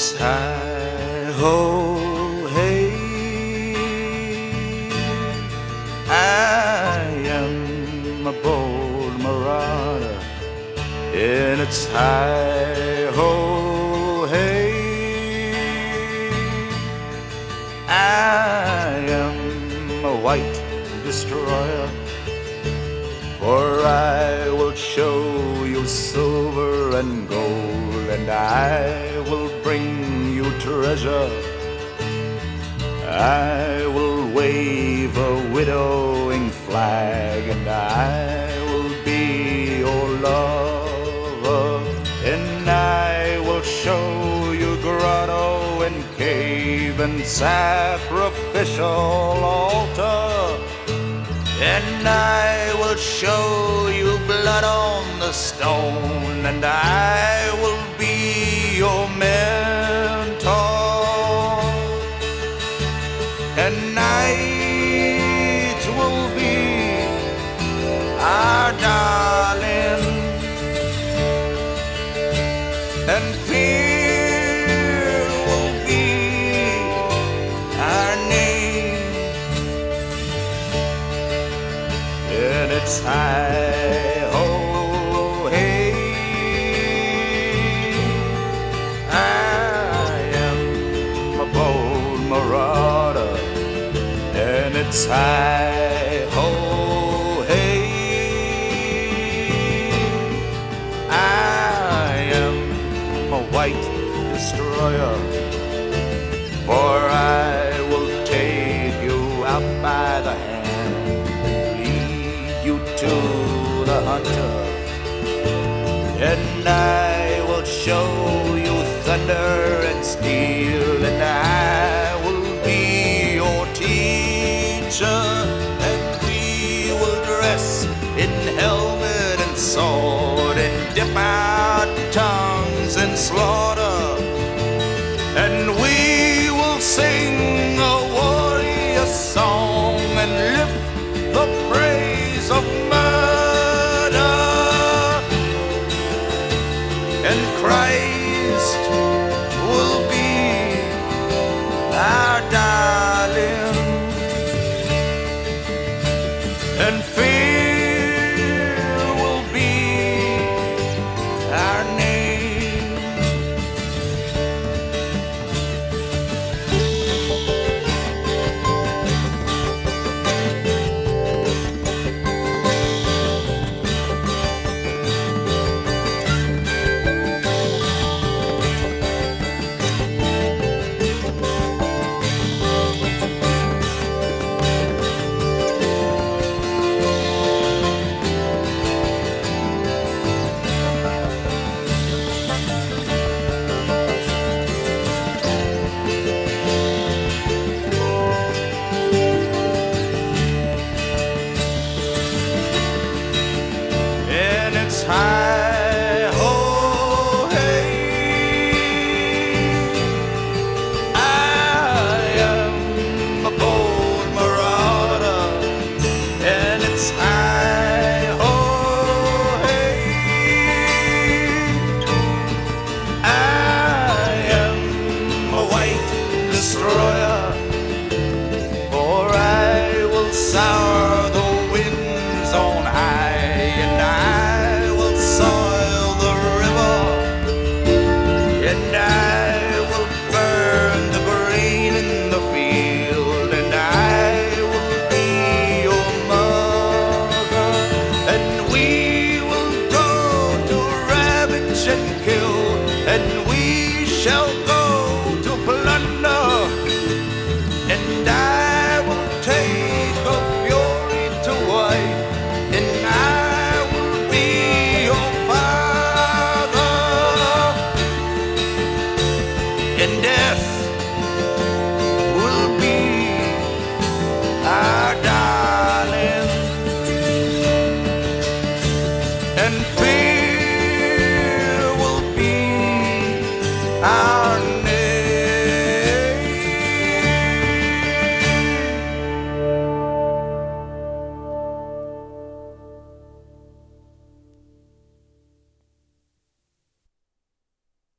it's hi-ho, hey. I am a bold marauder, and it's hi-ho, hey. I am a white destroyer, for I will show you silver and gold, and I will bring you treasure. I will wave a widowing flag, and I will be your lover, and I will show you grotto and cave and sacrificial altar, and I will show you blood on the stone, and I will be your mentor. And night will be our darling, and fear will be our name. And it's hi-ho, hey. I am a bold marauder, and it's hi-ho, hey. I am a white destroyer, for I will take you out by the hand, you to the hunter, and I will show you thunder and steel, and I will be your teacher, and we will dress in helmet and sword, and dip our tongues in slaughter, and we will sing a warrior song and lift the praise of murder, and Christ will be our darling, and fear will be our name. And it's hi-ho, hey. I am a bold marauder, and it's hi-ho, hey. I am a white destroyer, for I will sour